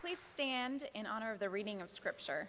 Please stand in honor of the reading of Scripture.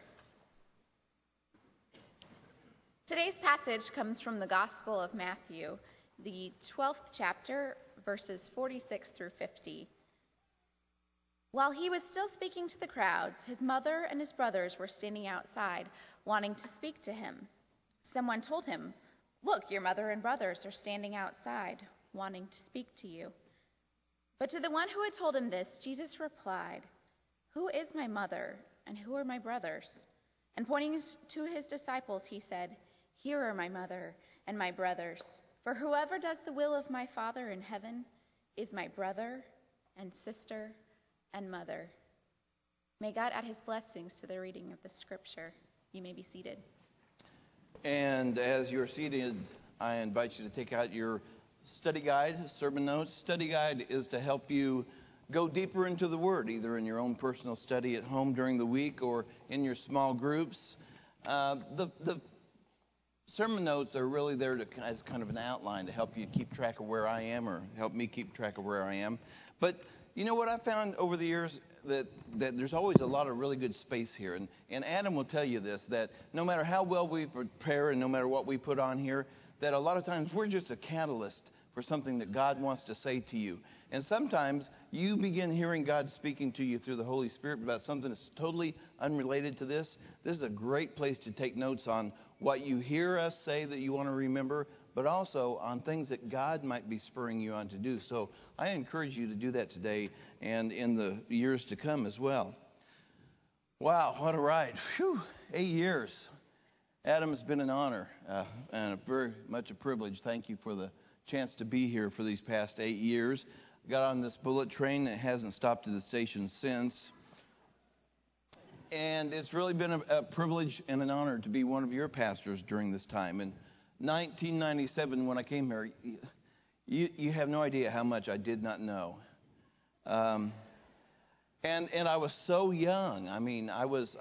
Today's passage comes from the Gospel of Matthew, the 12th chapter, verses 46 through 50. While he was still speaking to the crowds, his mother and his brothers were standing outside, wanting to speak to him. Someone told him, "Look, your mother and brothers are standing outside, wanting to speak to you." But to the one who had told him this, Jesus replied, "Who is my mother and who are my brothers?" And pointing to his disciples, he said, "Here are my mother and my brothers. For whoever does the will of my Father in heaven is my brother and sister and mother." May God add his blessings to the reading of the Scripture. You may be seated. And as you're seated, I invite you to take out your study guide, sermon notes. Study guide is to help you go deeper into the Word, either in your own personal study at home during the week or in your small groups. The sermon notes are really there as kind of an outline to help you keep track of where I am, or help me keep track of where I am. But you know what I found over the years? That there's always a lot of really good space here. And Adam will tell you this, that no matter how well we prepare and no matter what we put on here, that a lot of times we're just a catalyst for something that God wants to say to you. And sometimes you begin hearing God speaking to you through the Holy Spirit about something that's totally unrelated to this. This is a great place to take notes on what you hear us say that you want to remember, but also on things that God might be spurring you on to do. So I encourage you to do that today and in the years to come as well. Wow, what a ride. 8 years. Adam, it's been an honor and very much a privilege. Thank you for the chance to be here for these past 8 years. I got on this bullet train that hasn't stopped at the station since. And it's really been a privilege and an honor to be one of your pastors during this time. In 1997, when I came here, you have no idea how much I did not know. And I was so young. I mean, I was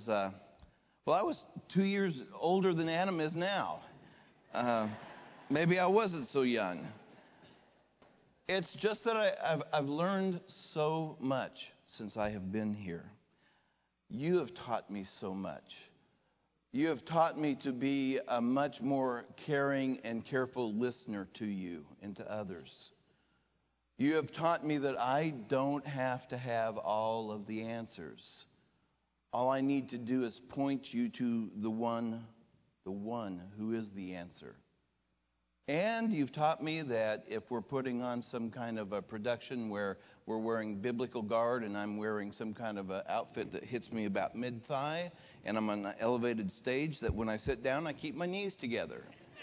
2 years older than Adam is now. Maybe I wasn't so young. It's just that I've learned so much since I have been here. You have taught me so much. You have taught me to be a much more caring and careful listener to you and to others. You have taught me that I don't have to have all of the answers. All I need to do is point you to the one who is the answer. And you've taught me that if we're putting on some kind of a production where we're wearing biblical garb and I'm wearing some kind of an outfit that hits me about mid-thigh and I'm on an elevated stage, that when I sit down, I keep my knees together.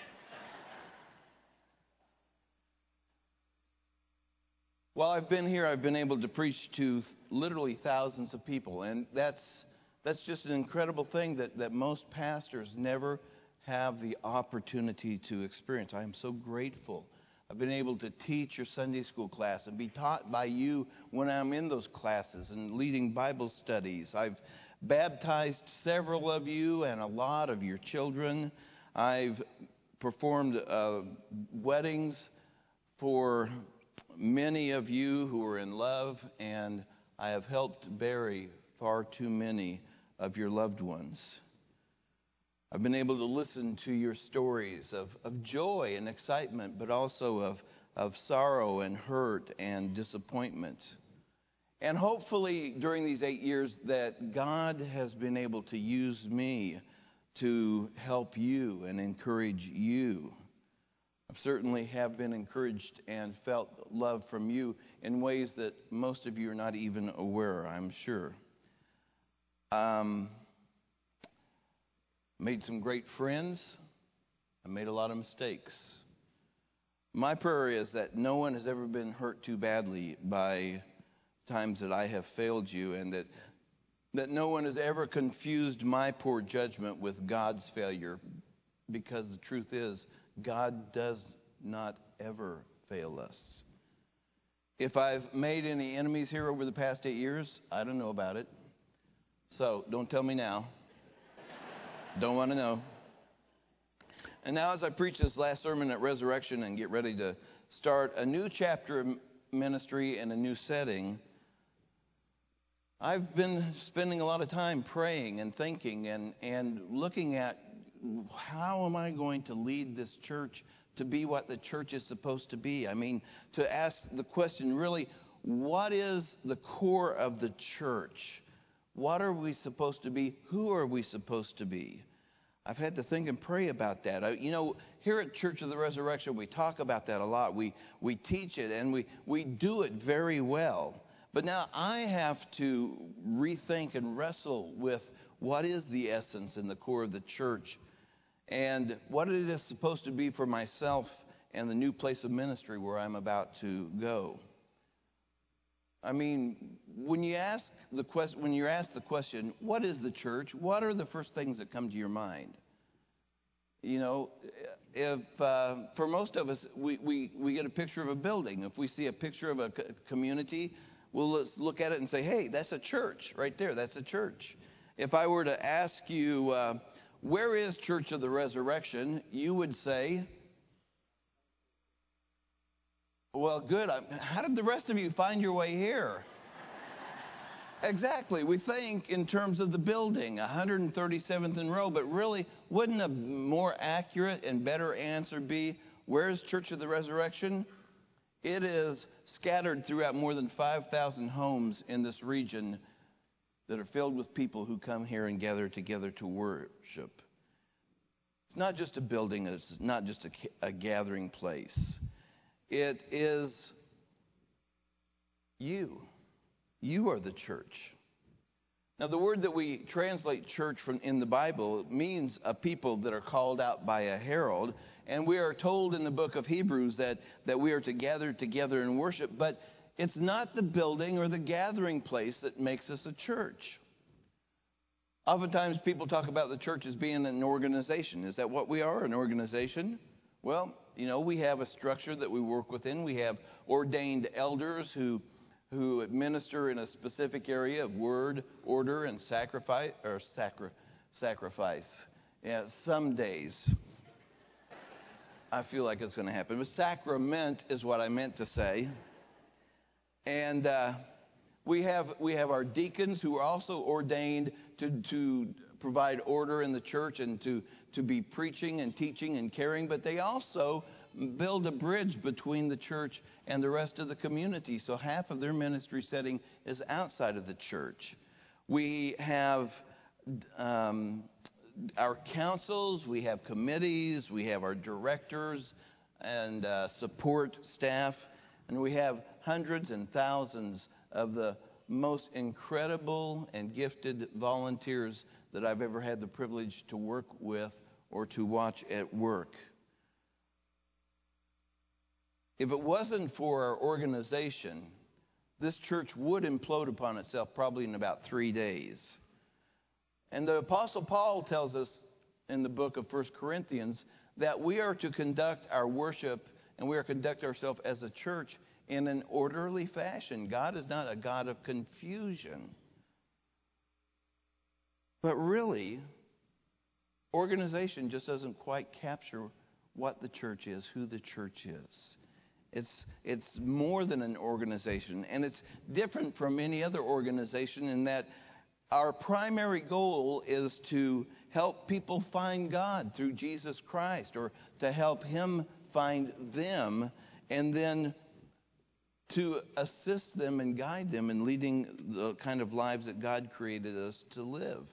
While I've been here, I've been able to preach to literally thousands of people. And that's just an incredible thing that most pastors never have the opportunity to experience. I am so grateful. I've been able to teach your Sunday school class and be taught by you when I'm in those classes and leading Bible studies. I've baptized several of you and a lot of your children. I've performed weddings for many of you who are in love, and I have helped bury far too many of your loved ones. I've been able to listen to your stories of joy and excitement, but also of sorrow and hurt and disappointment. And hopefully during these 8 years that God has been able to use me to help you and encourage you. I certainly have been encouraged and felt love from you in ways that most of you are not even aware, I'm sure. Made some great friends. I made a lot of mistakes. My prayer is that no one has ever been hurt too badly by times that I have failed you, and that no one has ever confused my poor judgment with God's failure, because the truth is, God does not ever fail us. If I've made any enemies here over the past 8 years, I don't know about it. So don't tell me now. Don't want to know. And now as I preach this last sermon at Resurrection and get ready to start a new chapter of ministry and a new setting, I've been spending a lot of time praying and thinking and looking at how am I going to lead this church to be what the church is supposed to be. I mean, to ask the question, really, what is the core of the church? What are we supposed to be? Who are we supposed to be? I've had to think and pray about that. Here at Church of the Resurrection, we talk about that a lot. We teach it, and we do it very well. But now I have to rethink and wrestle with what is the essence and the core of the church and what it is supposed to be for myself and the new place of ministry where I'm about to go. I mean, when you're asked the question, what is the church? What are the first things that come to your mind? If for most of us, we get a picture of a building. If we see a picture of a community, we'll look at it and say, hey, that's a church right there. That's a church. If I were to ask you, where is Church of the Resurrection? You would say, well, good. How did the rest of you find your way here? Exactly. We think in terms of the building, 137th and Roe, but really, wouldn't a more accurate and better answer be, where's Church of the Resurrection? It is scattered throughout more than 5,000 homes in this region that are filled with people who come here and gather together to worship. It's not just a building. It's not just a gathering place. It is you. You are the church. Now, the word that we translate church from in the Bible means a people that are called out by a herald. And we are told in the book of Hebrews that we are to gather together and worship. But it's not the building or the gathering place that makes us a church. Oftentimes people talk about the church as being an organization. Is that what we are, an organization? Well, we have a structure that we work within. We have ordained elders who administer in a specific area of word, order, and sacrifice. Yeah, some days I feel like it's going to happen. But sacrament is what I meant to say. And we have our deacons who are also ordained to provide order in the church and to be preaching and teaching and caring, but they also build a bridge between the church and the rest of the community. So half of their ministry setting is outside of the church. We have our councils, we have committees, we have our directors and support staff, and we have hundreds and thousands of the most incredible and gifted volunteers that I've ever had the privilege to work with or to watch at work. If it wasn't for our organization, this church would implode upon itself probably in about 3 days. And the Apostle Paul tells us in the book of 1 Corinthians that we are to conduct our worship and we are to conduct ourselves as a church in an orderly fashion. God is not a God of confusion. But really, organization just doesn't quite capture what the church is, who the church is. It's more than an organization, and it's different from any other organization in that our primary goal is to help people find God through Jesus Christ, or to help Him find them, and then to assist them and guide them in leading the kind of lives that God created us to live.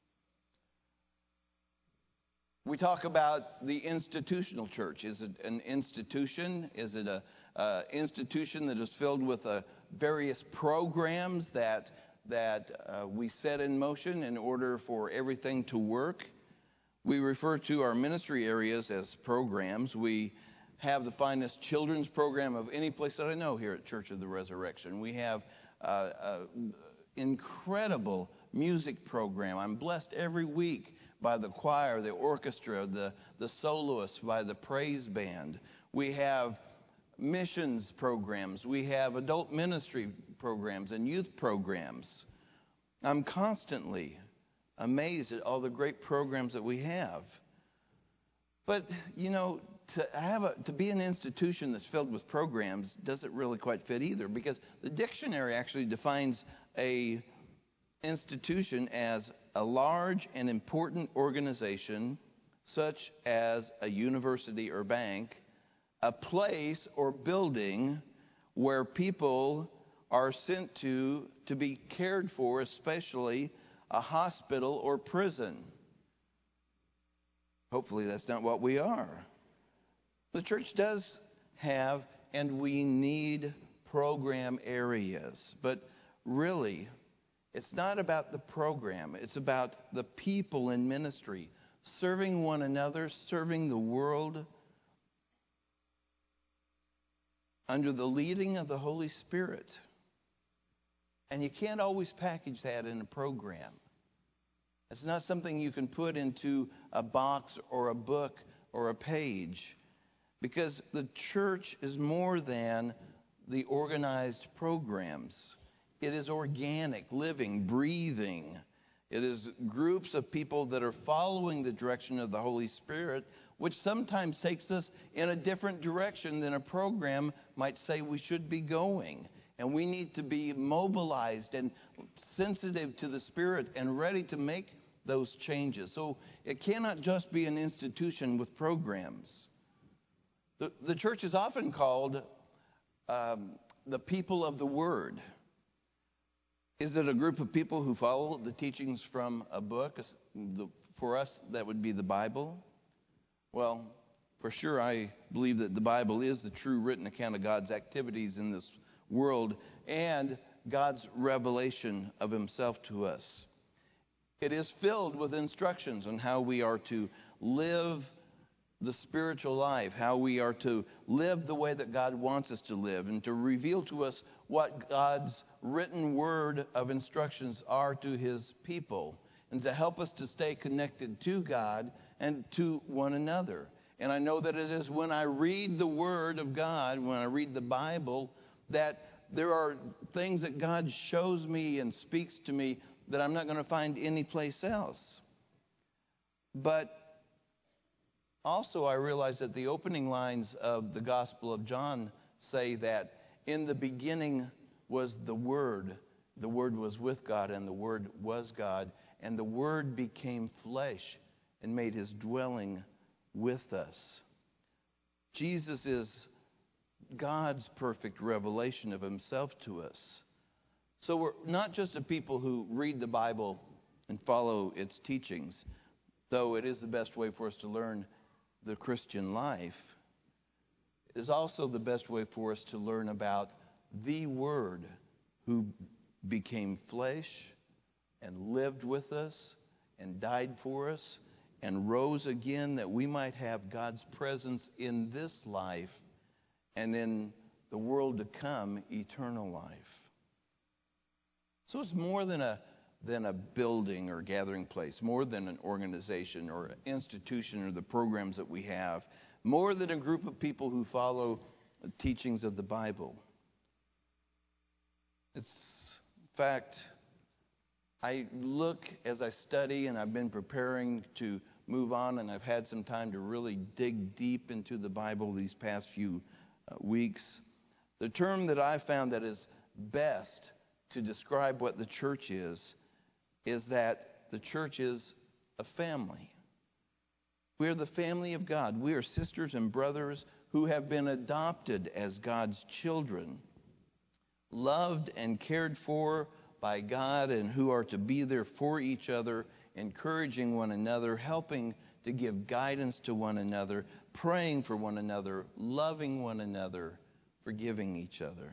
We talk about the institutional church. Is it an institution? Is it an institution that is filled with various programs that we set in motion in order for everything to work? We refer to our ministry areas as programs. We have the finest children's program of any place that I know here at Church of the Resurrection. We have an incredible music program. I'm blessed every week by the choir, the orchestra, the soloists, by the praise band. We have missions programs. We have adult ministry programs and youth programs. I'm constantly amazed at all the great programs that we have. But, to be an institution that's filled with programs doesn't really quite fit either, because the dictionary actually defines a institution as a large and important organization, such as a university or bank, a place or building where people are sent to be cared for, especially a hospital or prison. Hopefully that's not what we are. The church does have, and we need, program areas. But really, it's not about the program. It's about the people in ministry, serving one another, serving the world under the leading of the Holy Spirit. And you can't always package that in a program. It's not something you can put into a box or a book or a page, because the church is more than the organized programs. It is organic, living, breathing. It is groups of people that are following the direction of the Holy Spirit, which sometimes takes us in a different direction than a program might say we should be going. And we need to be mobilized and sensitive to the Spirit and ready to make those changes. So it cannot just be an institution with programs. The church is often called the people of the Word. Is it a group of people who follow the teachings from a book? For us, that would be the Bible. Well, for sure, I believe that the Bible is the true written account of God's activities in this world and God's revelation of Himself to us. It is filled with instructions on how we are to live the spiritual life, how we are to live the way that God wants us to live, and to reveal to us what God's written word of instructions are to His people, and to help us to stay connected to God and to one another. And I know that it is when I read the Word of God, when I read the Bible, that there are things that God shows me and speaks to me that I'm not going to find anyplace else. But also I realize that the opening lines of the Gospel of John say that in the beginning was the Word. The Word was with God, and the Word was God. And the Word became flesh and made His dwelling with us. Jesus is God's perfect revelation of Himself to us. So we're not just a people who read the Bible and follow its teachings, though it is the best way for us to learn the Christian life. It is also the best way for us to learn about the Word who became flesh and lived with us and died for us and rose again, that we might have God's presence in this life and in the world to come, eternal life. So it's more than a building or gathering place, more than an organization or an institution or the programs that we have, more than a group of people who follow the teachings of the Bible. In fact, I look as I study, and I've been preparing to move on, and I've had some time to really dig deep into the Bible these past few weeks. The term that I found that is best to describe what the church is that the church is a family. We are the family of God. We are sisters and brothers who have been adopted as God's children, loved and cared for by God, and who are to be there for each other, encouraging one another, helping to give guidance to one another, praying for one another, loving one another, forgiving each other.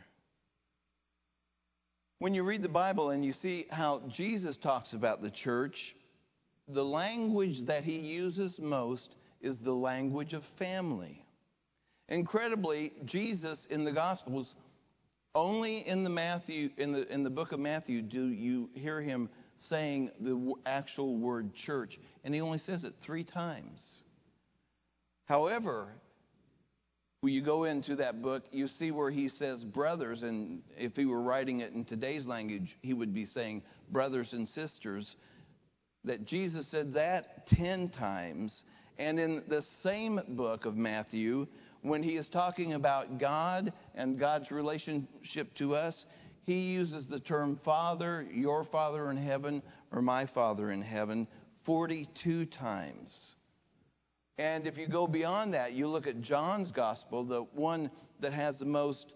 When you read the Bible and you see how Jesus talks about the church, the language that He uses most is the language of family. Incredibly, Jesus in the Gospels, only in the book of Matthew do you hear Him saying the actual word church, and He only says it 3 times. However, when you go into that book, you see where He says brothers, and if He were writing it in today's language, He would be saying brothers and sisters, that Jesus said that 10 times. And in the same book of Matthew, when He is talking about God and God's relationship to us, he uses the term Father, your Father in heaven, or my Father in heaven 42 times. And if you go beyond that, you look at John's gospel, the one that has the most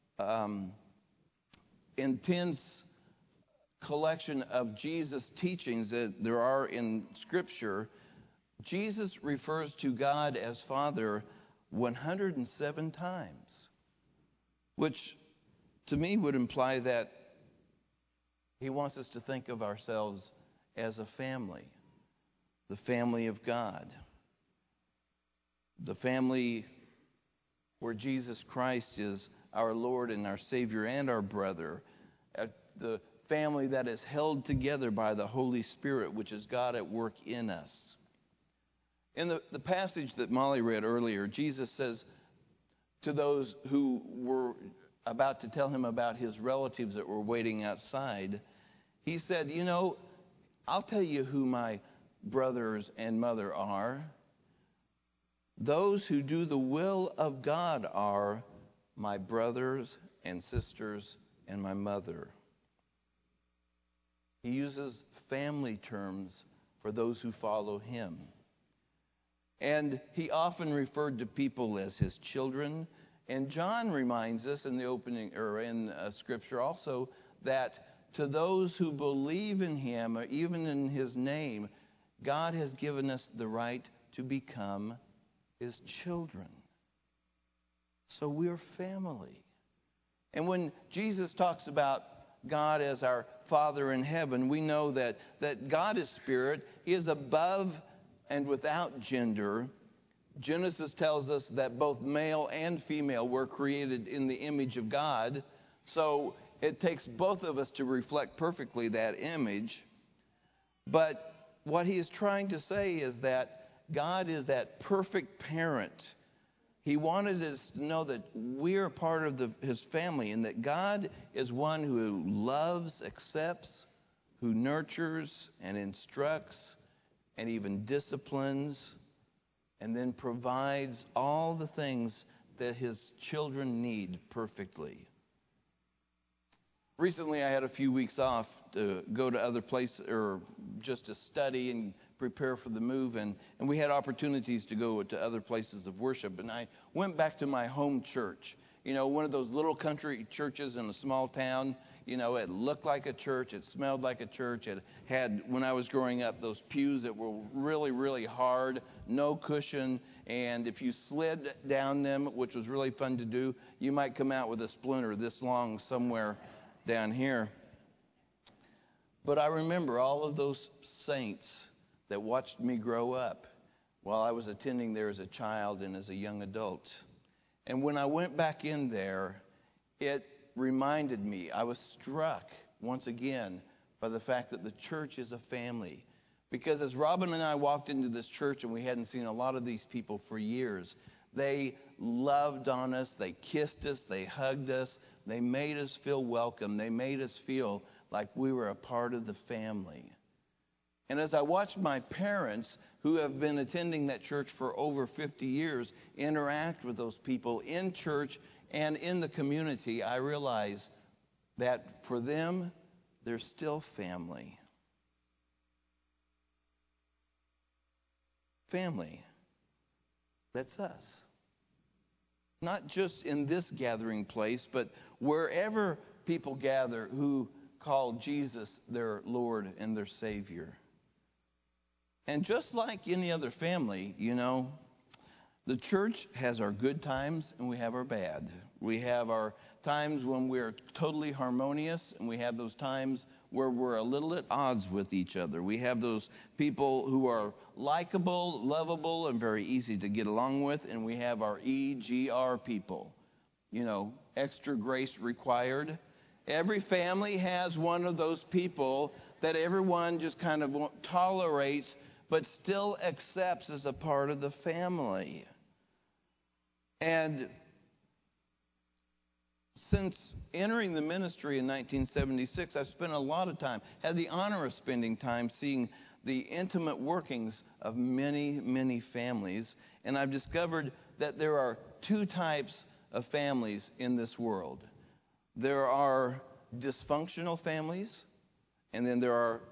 intense collection of Jesus' teachings that there are in Scripture. Jesus refers to God as Father 107 times, which to me would imply that he wants us to think of ourselves as a family, the family of God, the family where Jesus Christ is our Lord and our Savior and our brother, the family that is held together by the Holy Spirit, which is God at work in us. In the passage that Molly read earlier, Jesus says to those who were about to tell him about his relatives that were waiting outside, he said, you know, I'll tell you who my brothers and mother are. Those who do the will of God are my brothers and sisters and my mother. He uses family terms for those who follow him. And he often referred to people as his children. And John reminds us in the opening, or in Scripture also, that to those who believe in him, or even in his name, God has given us the right to become his children. So we're family. And when Jesus talks about God as our Father in heaven, we know that God is spirit. He is above and without gender. Genesis tells us that both male and female were created in the image of God. So it takes both of us to reflect perfectly that image. But what he is trying to say is that God is that perfect parent. He wanted us to know that we're part of his family, and that God is one who loves, accepts, who nurtures and instructs and even disciplines, and then provides all the things that his children need perfectly. Recently, I had a few weeks off to go to other places, or just to study and prepare for the move, and we had opportunities to go to other places of worship. And I went back to my home church, you know, one of those little country churches in a small town. You know, it looked like a church, it smelled like a church. It had, when I was growing up, those pews that were really, really hard, no cushion, and if you slid down them, which was really fun to do, you might come out with a splinter this long somewhere down here. But I remember all of those saints that watched me grow up while I was attending there as a child and as a young adult. And when I went back in there, it reminded me, I was struck once again by the fact that the church is a family. Because as Robin and I walked into this church, and we hadn't seen a lot of these people for years, they loved on us, they kissed us, they hugged us, they made us feel welcome, they made us feel like we were a part of the family. And as I watched my parents, who have been attending that church for over 50 years, interact with those people in church and in the community, I realized that for them, they're still family. Family. That's us. Not just in this gathering place, but wherever people gather who call Jesus their Lord and their Savior. And just like any other family, you know, the church has our good times and we have our bad. We have our times when we're totally harmonious, and we have those times where we're a little at odds with each other. We have those people who are likable, lovable, and very easy to get along with, and we have our EGR people, you know, extra grace required. Every family has one of those people that everyone just kind of tolerates, but still accepts as a part of the family. And since entering the ministry in 1976, I've spent a lot of time, had the honor of spending time seeing the intimate workings of many, many families. And I've discovered that there are two types of families in this world. There are dysfunctional families, and then there are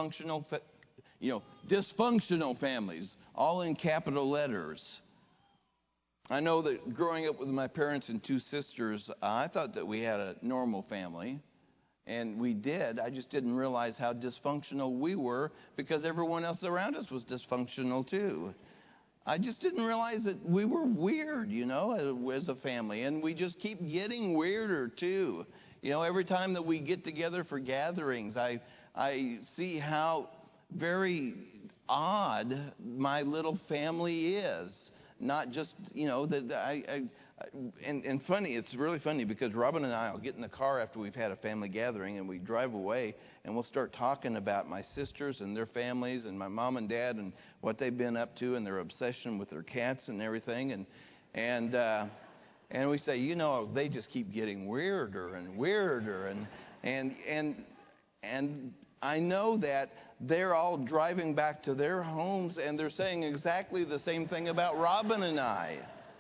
dysfunctional families, all in capital letters. I know that growing up with my parents and two sisters, I thought that we had a normal family, and we did. I just didn't realize how dysfunctional we were because everyone else around us was dysfunctional too. I just didn't realize that we were weird, as a family, and we just keep getting weirder too. Every time that we get together for gatherings, I see how very odd my little family is. Not just, and funny, it's really funny because Robin and I will get in the car after we've had a family gathering and we drive away and we'll start talking about my sisters and their families and my mom and dad and what they've been up to and their obsession with their cats and everything. And we say, they just keep getting weirder and weirder. And I know that they're all driving back to their homes and they're saying exactly the same thing about Robin and I.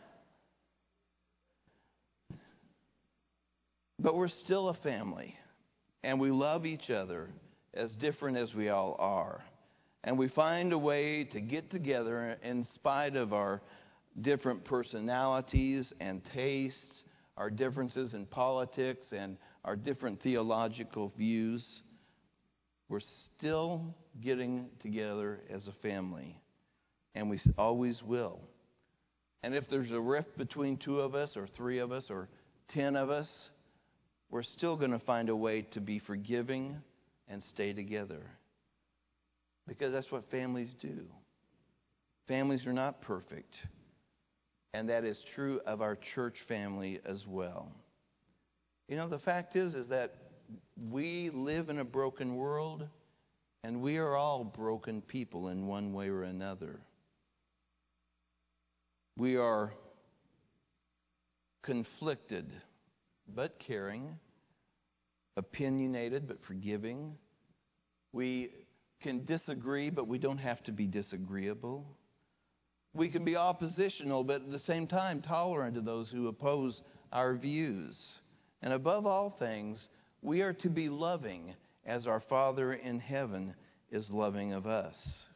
But we're still a family, and we love each other as different as we all are. And we find a way to get together in spite of our different personalities and tastes, our differences in politics, and our different theological views. We're still getting together as a family, and we always will. And if there's a rift between two of us, or three of us, or 10 of us, we're still going to find a way to be forgiving and stay together. Because that's what families do. Families are not perfect. And that is true of our church family as well. The fact is that we live in a broken world, and we are all broken people in one way or another. We are conflicted, but caring, opinionated, but forgiving. We can disagree, but we don't have to be disagreeable. We can be oppositional, but at the same time tolerant of those who oppose our views. And above all things, we are to be loving as our Father in heaven is loving of us.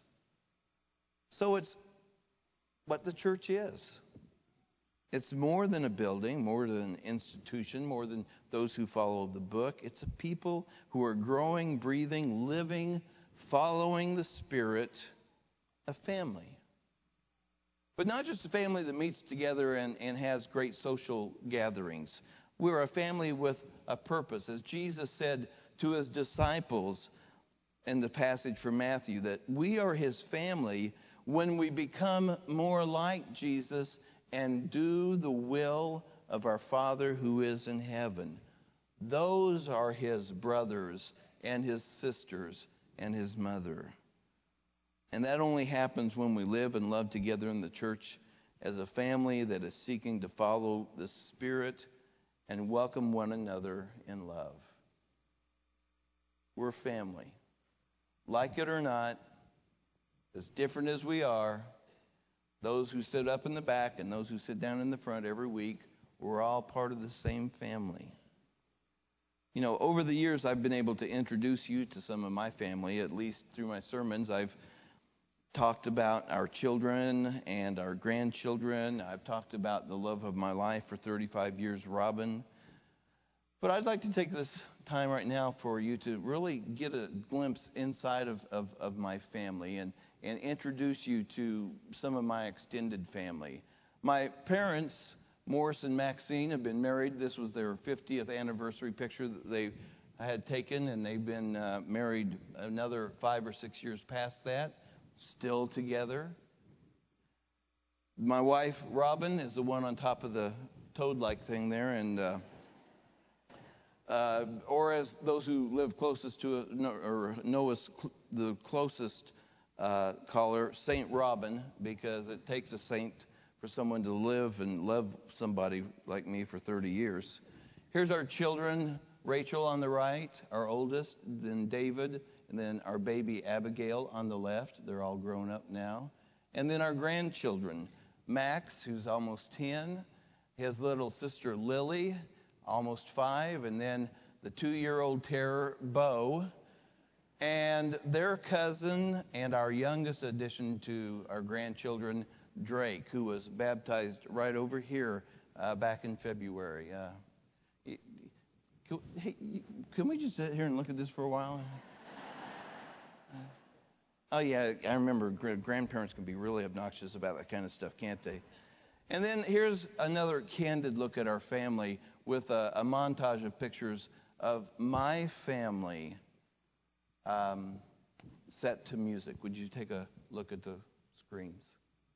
So it's what the church is. It's more than a building, more than an institution, more than those who follow the book. It's a people who are growing, breathing, living, following the Spirit, a family. But not just a family that meets together and has great social gatherings. We're a family with a purpose. As Jesus said to his disciples in the passage from Matthew, that we are his family when we become more like Jesus and do the will of our Father who is in heaven. Those are his brothers and his sisters and his mother. And that only happens when we live and love together in the church as a family that is seeking to follow the Spirit and welcome one another in love. We're family. Like it or not, as different as we are, those who sit up in the back and those who sit down in the front every week, we're all part of the same family. Over the years, I've been able to introduce you to some of my family, at least through my sermons. I've talked about our children and our grandchildren. I've talked about the love of my life for 35 years, Robin. But I'd like to take this time right now for you to really get a glimpse inside of my family and introduce you to some of my extended family. My parents, Morris and Maxine, have been married. This was their 50th anniversary picture that they had taken, and they've been married another 5 or 6 years past that, still together. My wife, Robin, is the one on top of the toad-like thing there, and or as those who live closest to it, or know us the closest, call her Saint Robin, because it takes a saint for someone to live and love somebody like me for 30 years. Here's our children, Rachel on the right, our oldest, then David, and then our baby Abigail on the left. They're all grown up now. And then our grandchildren, Max, who's almost 10, his little sister Lily, almost 5, and then the 2-year-old terror, Bo, and their cousin and our youngest addition to our grandchildren, Drake, who was baptized right over here back in February. Can we just sit here and look at this for a while? Oh, yeah, I remember grandparents can be really obnoxious about that kind of stuff, can't they? And then here's another candid look at our family with a montage of pictures of my family set to music. Would you take a look at the screens?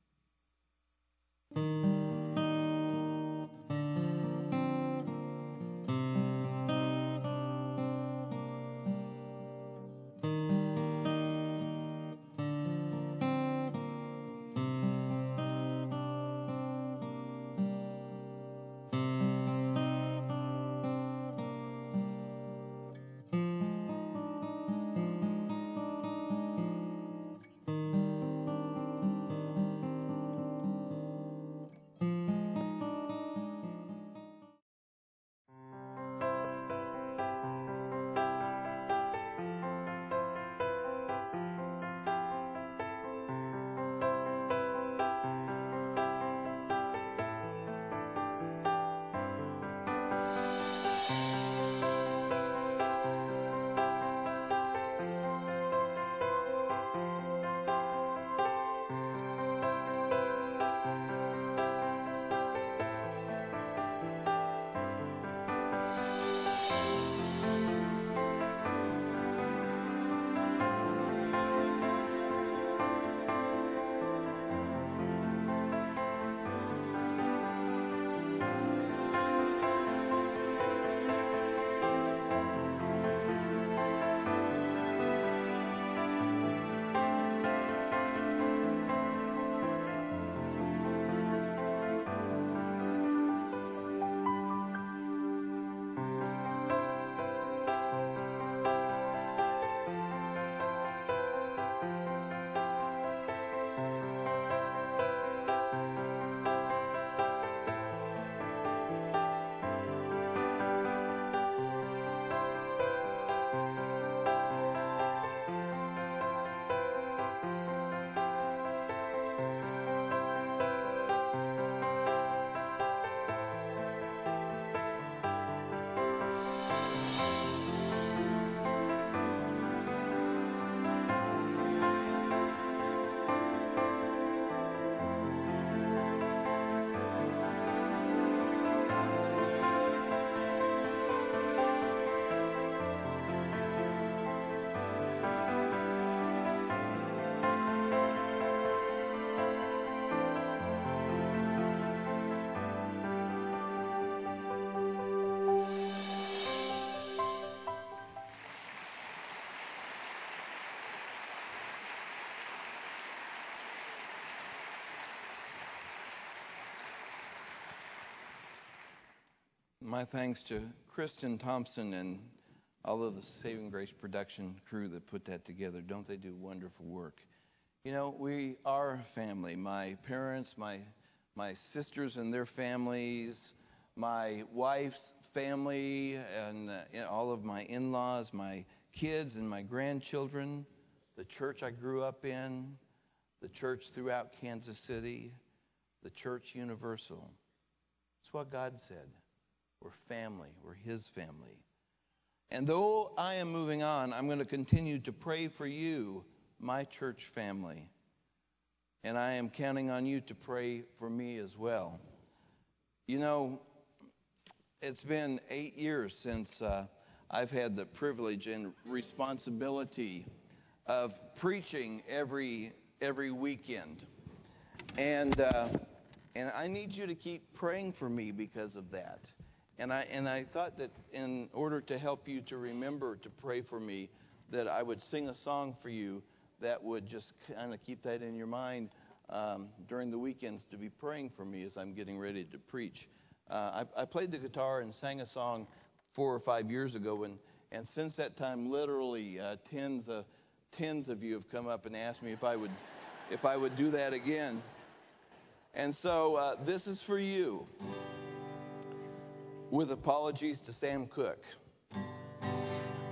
My thanks to Kristen Thompson and all of the Saving Grace production crew that put that together. Don't they do wonderful work? You know, we are a family. My parents, my sisters and their families, my wife's family, and all of my in-laws, my kids and my grandchildren, the church I grew up in, the church throughout Kansas City, the church universal. It's what God said. We're family. We're His family. And though I am moving on, I'm going to continue to pray for you, my church family. And I am counting on you to pray for me as well. You know, it's been 8 years since I've had the privilege and responsibility of preaching every weekend. And I need you to keep praying for me because of that. And I thought that in order to help you to remember to pray for me, that I would sing a song for you that would just kind of keep that in your mind during the weekends to be praying for me as I'm getting ready to preach. I played the guitar and sang a song 4 or 5 years ago, and since that time, literally tens of you have come up and asked me if I would do that again. And so this is for you. With apologies to Sam Cooke.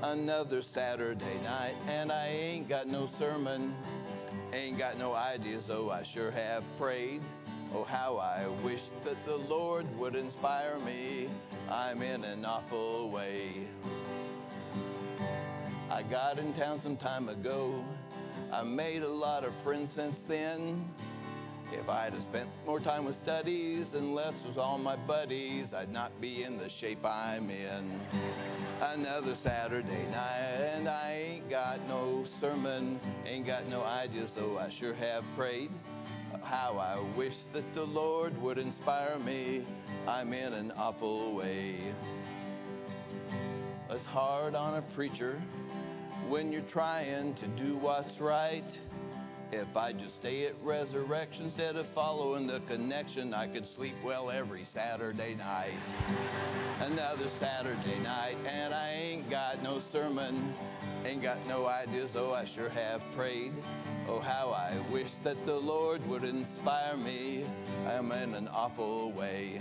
Another Saturday night, and I ain't got no sermon, ain't got no ideas, oh, I sure have prayed. Oh, how I wish that the Lord would inspire me. I'm in an awful way. I got in town some time ago. I made a lot of friends since then. If I'd have spent more time with studies and less with all my buddies, I'd not be in the shape I'm in. Another Saturday night, and I ain't got no sermon, ain't got no ideas, so I sure have prayed. How I wish that the Lord would inspire me. I'm in an awful way. It's hard on a preacher when you're trying to do what's right. If I just stay at resurrection instead of following the connection, I could sleep well every Saturday night. Another Saturday night, and I ain't got no sermon, ain't got no ideas, oh, I sure have prayed. Oh, how I wish that the Lord would inspire me. I'm in an awful way.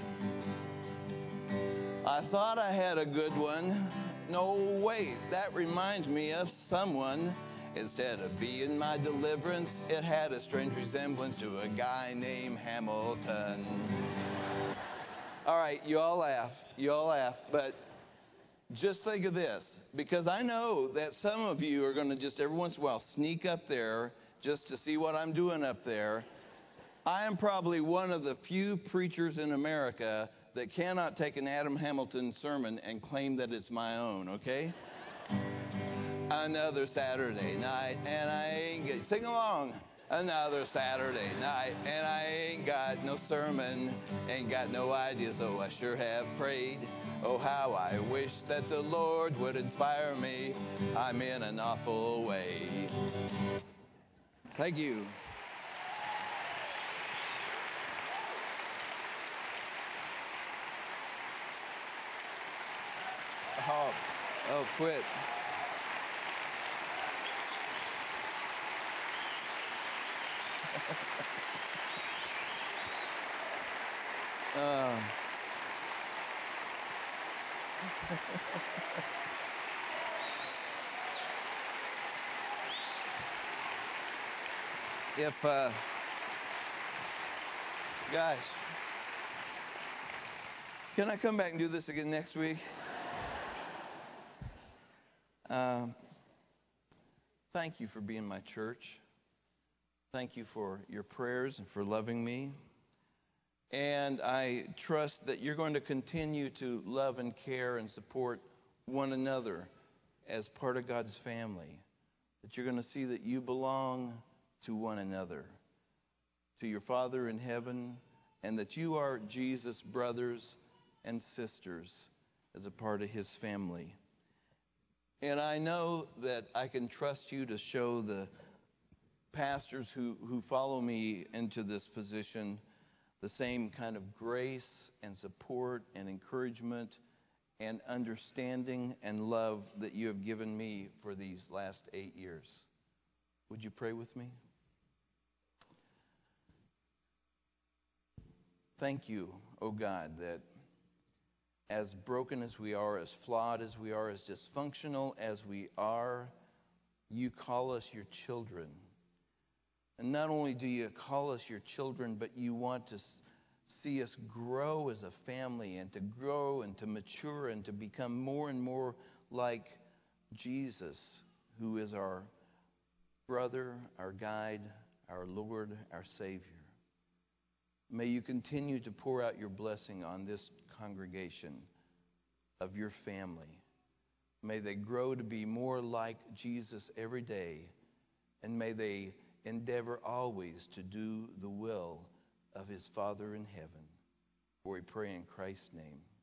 I thought I had a good one. No, wait, that reminds me of someone. Instead of being my deliverance, it had a strange resemblance to a guy named Hamilton. All right, you all laugh, but just think of this, because I know that some of you are going to just every once in a while sneak up there just to see what I'm doing up there. I am probably one of the few preachers in America that cannot take an Adam Hamilton sermon and claim that it's my own, okay? Another Saturday night, and I ain't got, sing along. Another Saturday night, and I ain't got no sermon, ain't got no ideas, oh, I sure have prayed. Oh, how I wish that the Lord would inspire me. I'm in an awful way. Thank you. Oh, quit. Guys, can I come back and do this again next week? Thank you for being my church. Thank you for your prayers and for loving me. And I trust that you're going to continue to love and care and support one another as part of God's family. That you're going to see that you belong to one another, to your Father in heaven, and that you are Jesus' brothers and sisters as a part of His family. And I know that I can trust you to show the pastors who follow me into this position the same kind of grace and support and encouragement and understanding and love that you have given me for these last 8 years. Would you pray with me? Thank you, oh God, that as broken as we are, as flawed as we are, as dysfunctional as we are, you call us your children. And not only do you call us your children, but you want to see us grow as a family and to grow and to mature and to become more and more like Jesus, who is our brother, our guide, our Lord, our Savior. May you continue to pour out your blessing on this congregation of your family. May they grow to be more like Jesus every day, and may they endeavor always to do the will of His Father in heaven. For we pray in Christ's name.